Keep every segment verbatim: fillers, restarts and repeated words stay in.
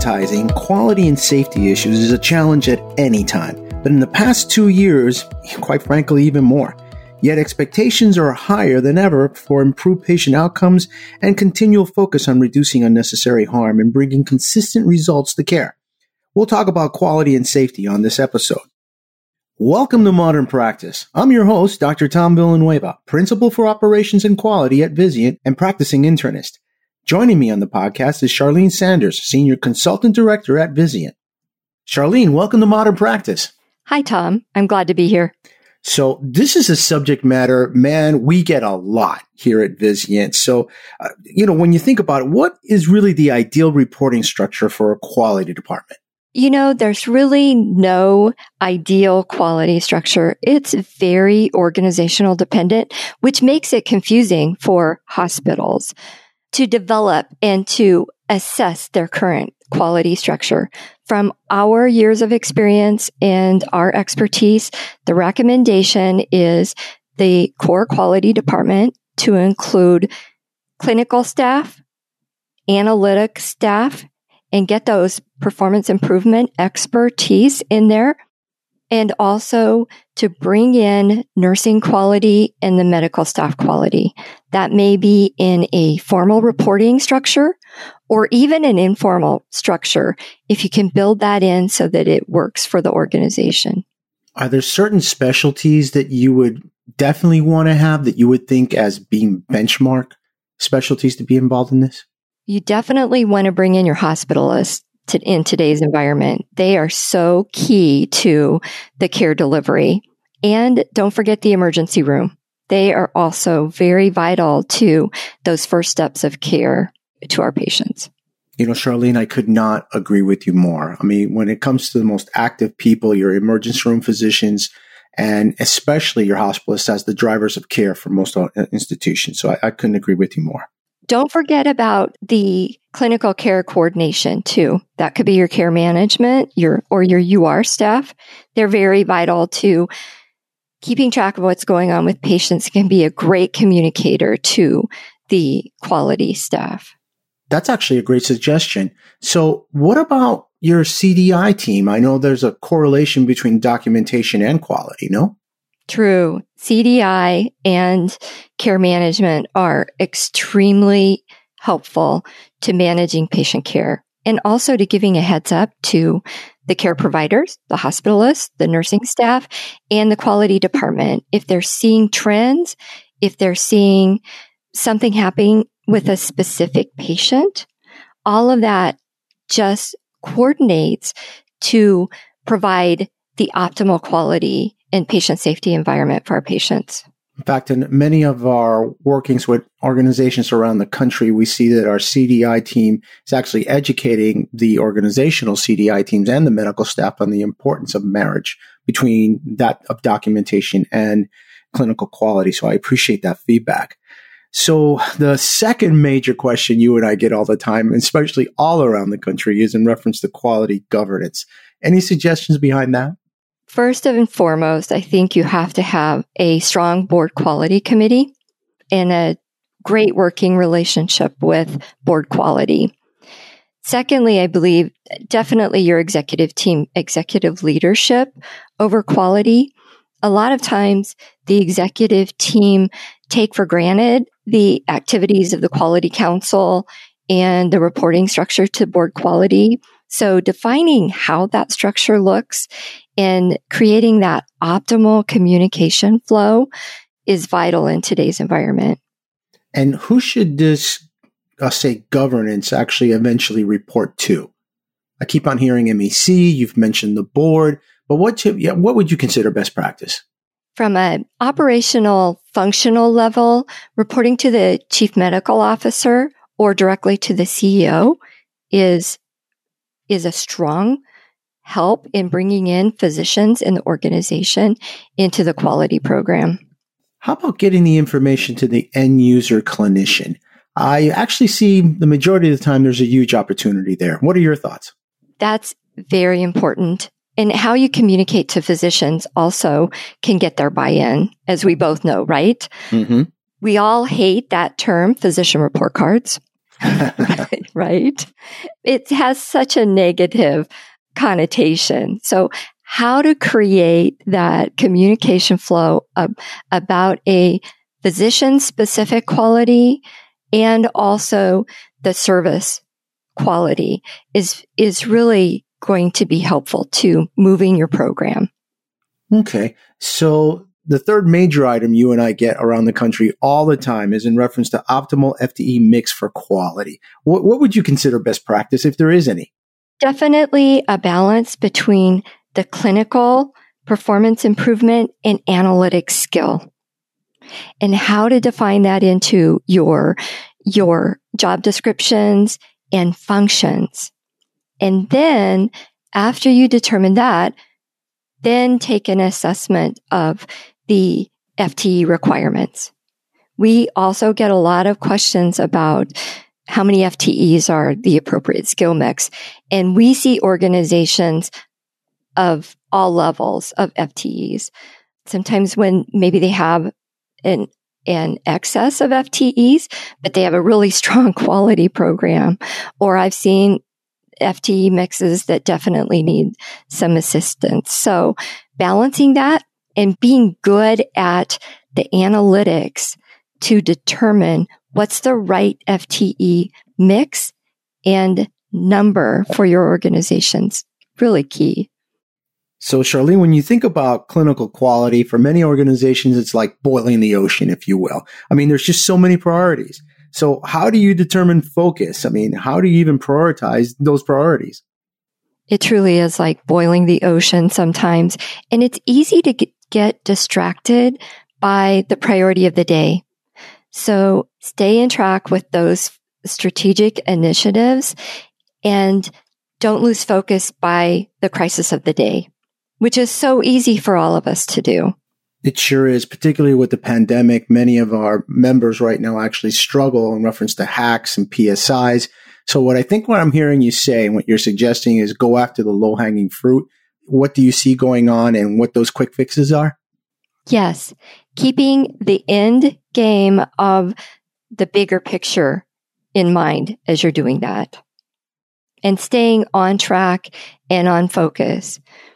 prioritizing quality and safety issues is a challenge at any time, but in the past two years, quite frankly, even more. Yet expectations are higher than ever for improved patient outcomes and continual focus on reducing unnecessary harm and bringing consistent results to care. We'll talk about quality and safety on this episode. Welcome to Modern Practice. I'm your host, Doctor Tom Villanueva, Principal for Operations and Quality at Vizient and practicing internist. Joining me on the podcast is Charlene Sanders, Senior Consultant Director at Vizient. Charlene, welcome to Modern Practice. Hi, Tom. I'm glad to be here. So this is a subject matter, man, we get a lot here at Vizient. So, uh, you know, when you think about it, what is really the ideal reporting structure for a quality department? You know, there's really no ideal quality structure. It's very organizational dependent, which makes it confusing for hospitals to develop and to assess their current quality structure. From our years of experience and our expertise, the recommendation is the core quality department to include clinical staff, analytic staff, and get those performance improvement expertise in there, and also to bring in nursing quality and the medical staff quality. That may be in a formal reporting structure or even an informal structure, if you can build that in so that it works for the organization. Are there certain specialties that you would definitely want to have that you would think as being benchmark specialties to be involved in this? You definitely want to bring in your hospitalists to, in today's environment. They are so key to the care delivery. And don't forget the emergency room. They are also very vital to those first steps of care to our patients. You know, Charlene, I could not agree with you more. I mean, when it comes to the most active people, your emergency room physicians, and especially your hospitalists as the drivers of care for most institutions. So I, I couldn't agree with you more. Don't forget about the clinical care coordination too. That could be your care management, your or your U R staff. They're very vital to keeping track of what's going on with patients. Can be a great communicator to the quality staff. That's actually a great suggestion. So what about your C D I team? I know there's a correlation between documentation and quality, no? True. C D I and care management are extremely helpful to managing patient care and also to giving a heads up to the care providers, the hospitalists, the nursing staff, and the quality department. If they're seeing trends, if they're seeing something happening with a specific patient, all of that just coordinates to provide the optimal quality and patient safety environment for our patients. In fact, in many of our workings with organizations around the country, we see that our C D I team is actually educating the organizational C D I teams and the medical staff on the importance of marriage between that of documentation and clinical quality. So I appreciate that feedback. So the second major question you and I get all the time, especially all around the country, is in reference to quality governance. Any suggestions behind that? First and foremost, I think you have to have a strong board quality committee and a great working relationship with board quality. Secondly, I believe definitely your executive team, executive leadership over quality. A lot of times the executive team take for granted the activities of the quality council and the reporting structure to board quality. So defining how that structure looks and creating that optimal communication flow is vital in today's environment. And who should this, uh, say, governance actually eventually report to? I keep on hearing M E C, you've mentioned the board, but what, to, yeah, what would you consider best practice? From an operational, functional level, reporting to the chief medical officer or directly to the C E O is, is a strong help in bringing in physicians in the organization into the quality program. How about getting the information to the end user clinician? I actually see the majority of the time there's a huge opportunity there. What are your thoughts? That's very important. And how you communicate to physicians also can get their buy-in, as we both know, right? Mm-hmm. We all hate that term, physician report cards. right? It has such a negative connotation. So how to create that communication flow of, about a physician-specific quality and also the service quality is is really going to be helpful to moving your program. Okay. So the third major item you and I get around the country all the time is in reference to optimal F T E mix for quality. What, what would you consider best practice if there is any? Definitely a balance between the clinical performance improvement and analytic skill, and how to define that into your, your job descriptions and functions. And then after you determine that, then take an assessment of the F T E requirements. We also get a lot of questions about how many F T Es are the appropriate skill mix. And we see organizations of all levels of F T Es. Sometimes when maybe they have an, an excess of F T Es, but they have a really strong quality program. Or I've seen F T E mixes that definitely need some assistance. So balancing that and being good at the analytics to determine what's the right F T E mix and number for your organization's really key. So, Charlene, when you think about clinical quality, for many organizations, it's like boiling the ocean, if you will. I mean, there's just so many priorities. So how do you determine focus? I mean, how do you even prioritize those priorities? It truly is like boiling the ocean sometimes. And it's easy to get distracted by the priority of the day. So stay in track with those strategic initiatives and don't lose focus by the crisis of the day, which is so easy for all of us to do. It sure is, particularly with the pandemic. Many of our members right now actually struggle in reference to hacks and P S Is. So what I think what I'm hearing you say and what you're suggesting is go after the low-hanging fruit. What do you see going on and what those quick fixes are? Yes. Keeping the end game of the bigger picture in mind as you're doing that. And staying on track and on focus.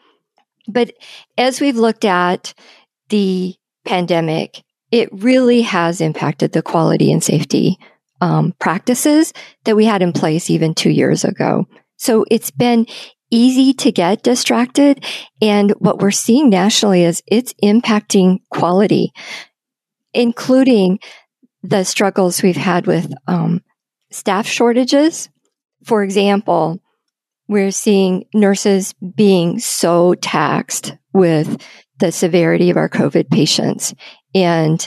But as we've looked at the pandemic, it really has impacted the quality and safety um, practices that we had in place even two years ago. So it's been easy to get distracted. And what we're seeing nationally is it's impacting quality, including the struggles we've had with um, staff shortages. For example, we're seeing nurses being so taxed with the severity of our COVID patients and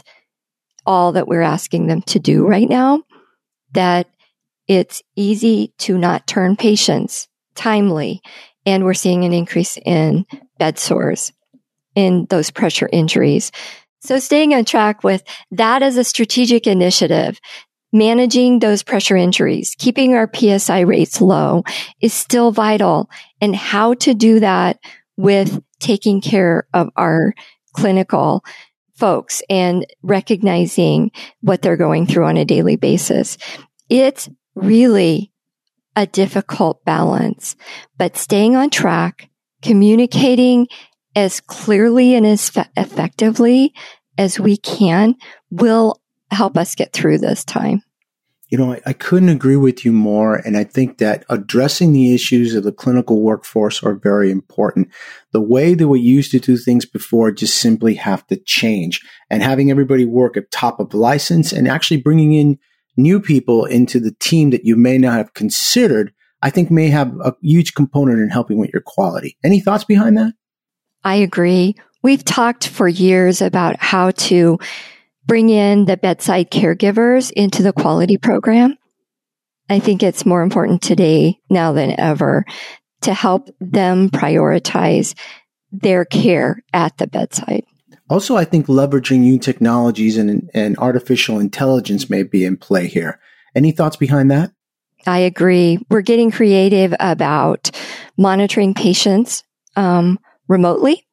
all that we're asking them to do right now, that it's easy to not turn patients timely. And we're seeing an increase in bed sores, in those pressure injuries. So staying on track with that as a strategic initiative, managing those pressure injuries, keeping our P S I rates low is still vital. And how to do that with taking care of our clinical folks and recognizing what they're going through on a daily basis. It's really a difficult balance, but staying on track, communicating as clearly and as fe- effectively as we can will help us get through this time. You know, I, I couldn't agree with you more. And I think that addressing the issues of the clinical workforce are very important. The way that we used to do things before just simply have to change. And having everybody work at top of license and actually bringing in new people into the team that you may not have considered, I think may have a huge component in helping with your quality. Any thoughts behind that? I agree. We've talked for years about how to bring in the bedside caregivers into the quality program. I think it's more important today now than ever to help them prioritize their care at the bedside. Also, I think leveraging new technologies and, and artificial intelligence may be in play here. Any thoughts behind that? I agree. We're getting creative about monitoring patients um, remotely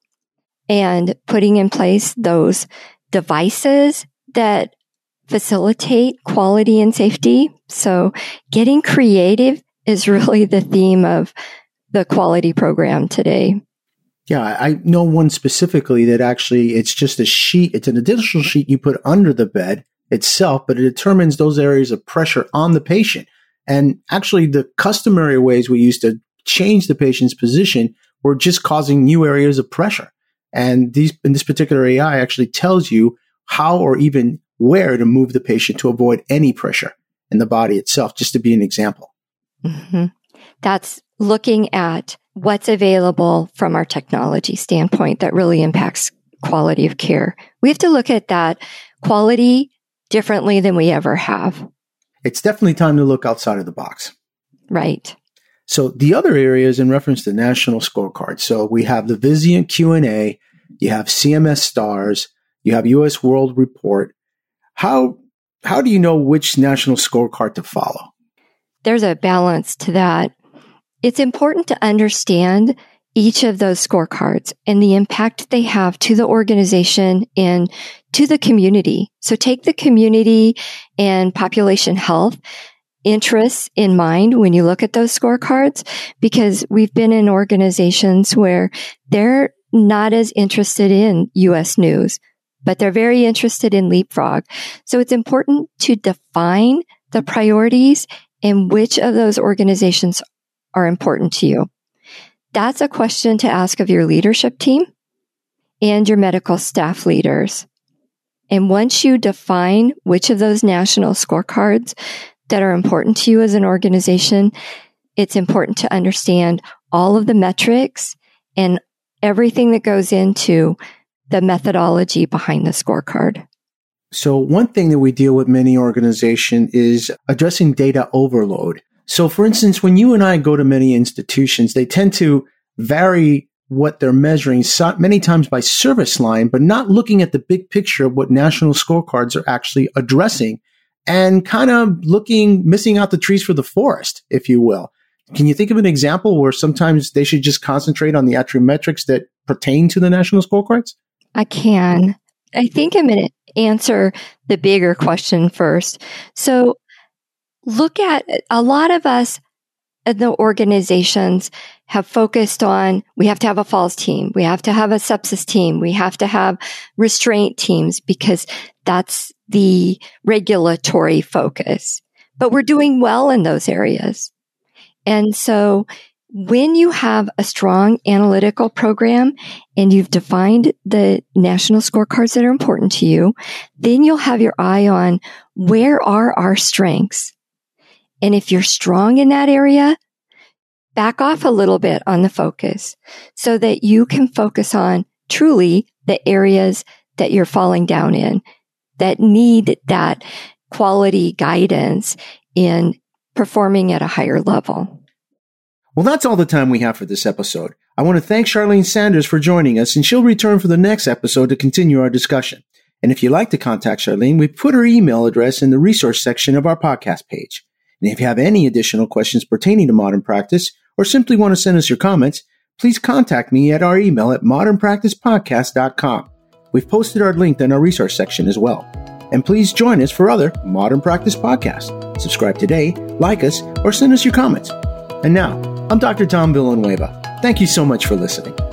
and putting in place those devices that facilitate quality and safety. So getting creative is really the theme of the quality program today. Yeah, I know one specifically that actually it's just a sheet. It's an additional sheet you put under the bed itself, but it determines those areas of pressure on the patient. And actually the customary ways we used to change the patient's position were just causing new areas of pressure. And these, in this particular A I actually tells you how or even where to move the patient to avoid any pressure in the body itself, just to be an example. Mm-hmm. That's looking at what's available from our technology standpoint that really impacts quality of care. We have to look at that quality differently than we ever have. It's definitely time to look outside of the box. Right. So the other area is in reference to national scorecards. So we have the Vizient Q and A, you have C M S Stars, you have U S World Report. How how do you know which national scorecard to follow? There's a balance to that. It's important to understand each of those scorecards and the impact they have to the organization and to the community. So take the community and population health interests in mind when you look at those scorecards, because we've been in organizations where they're not as interested in U S news, but they're very interested in Leapfrog. So it's important to define the priorities and which of those organizations are important to you. That's a question to ask of your leadership team and your medical staff leaders. And once you define which of those national scorecards that are important to you as an organization, it's important to understand all of the metrics and everything that goes into the methodology behind the scorecard. So one thing that we deal with many organizations is addressing data overload. So for instance, when you and I go to many institutions, they tend to vary what they're measuring many times by service line, but not looking at the big picture of what national scorecards are actually addressing and kind of looking, missing out the trees for the forest, if you will. Can you think of an example where sometimes they should just concentrate on the attriometrics that pertain to the national scorecards? I can. I think I'm going to answer the bigger question first. So look at a lot of us in the organizations have focused on, we have to have a falls team. We have to have a sepsis team. We have to have restraint teams because that's the regulatory focus. But we're doing well in those areas. And so when you have a strong analytical program and you've defined the national scorecards that are important to you, then you'll have your eye on where are our strengths. And if you're strong in that area, back off a little bit on the focus so that you can focus on truly the areas that you're falling down in that need that quality guidance in performing at a higher level. Well, that's all the time we have for this episode. I want to thank Charlene Sanders for joining us, and she'll return for the next episode to continue our discussion. And if you'd like to contact Charlene, we put her email address in the resource section of our podcast page. And if you have any additional questions pertaining to Modern Practice, or simply want to send us your comments, please contact me at our email at modern practice podcast dot com. We've posted our link in our resource section as well. And please join us for other Modern Practice podcasts. Subscribe today, like us, or send us your comments. And now, I'm Doctor Tom Villanueva. Thank you so much for listening.